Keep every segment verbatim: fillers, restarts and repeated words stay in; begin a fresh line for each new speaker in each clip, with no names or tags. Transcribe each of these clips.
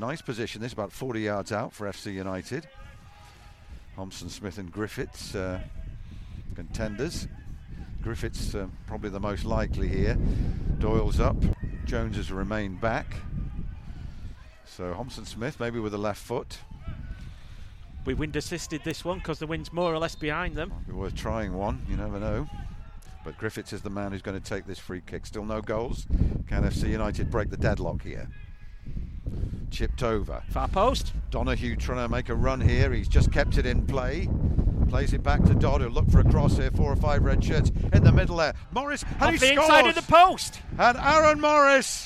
Nice position, this about forty yards out for F C United. Thompson, Smith and Griffiths uh, contenders. Griffiths uh, probably the most likely here. Doyle's up, Jones has remained back. So Thompson Smith maybe with the left foot.
We wind assisted this one because the wind's more or less behind them.
Might be worth trying one, you never know. But Griffiths is the man who's going to take this free kick. Still no goals. Can F C United break the deadlock here? Chipped over.
Far post.
Donahue trying to make a run here. He's just kept it in play. Plays it back to Dodd, who look for a cross here. Four or five red shirts in the middle there. Morris, and
Off
he
the
scores!
inside of the post.
And Aaron Morris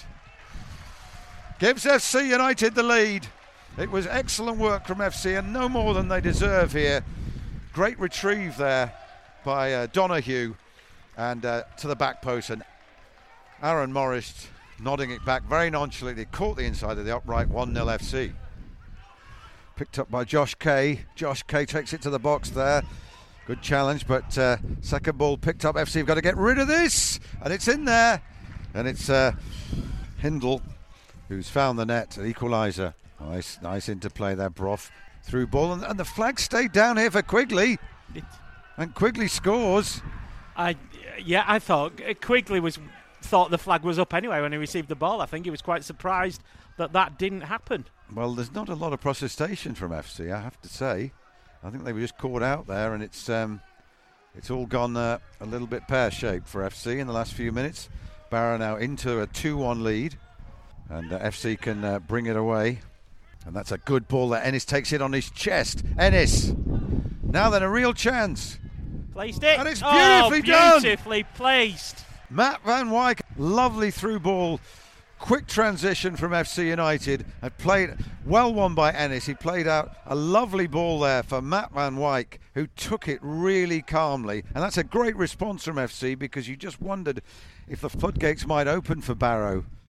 gives F C United the lead. It was excellent work from F C and no more than they deserve here. Great retrieve there by uh, Donahue and uh, to the back post, and Aaron Morris nodding it back very nonchalantly, caught the inside of the upright. One nil F C. Picked up by Josh Kay. Josh Kay takes it to the box there. Good challenge, but uh, second ball picked up. F C have got to get rid of this, and it's in there, and it's uh, Hindle who's found the net, an equaliser. Nice, nice interplay there, Brough. Through ball, and, and the flag stayed down here for Quigley. And Quigley scores.
I, yeah, I thought Quigley was thought the flag was up anyway when he received the ball. I think he was quite surprised that that didn't happen.
Well, there's not a lot of protestation from F C, I have to say. I think they were just caught out there, and it's um, it's all gone uh, a little bit pear-shaped for F C in the last few minutes. Barrow now into a two one lead, and uh, F C can uh, bring it away. And that's a good ball that Ennis takes it on his chest. Ennis, now then a real chance.
Placed it.
And it's beautifully
oh,
done.
Beautifully placed.
Matt Van Wyk, lovely through ball. Quick transition from F C United. Had played well, won by Ennis. He played out a lovely ball there for Matt Van Wyk, who took it really calmly. And that's a great response from F C, because you just wondered if the floodgates might open for Barrow.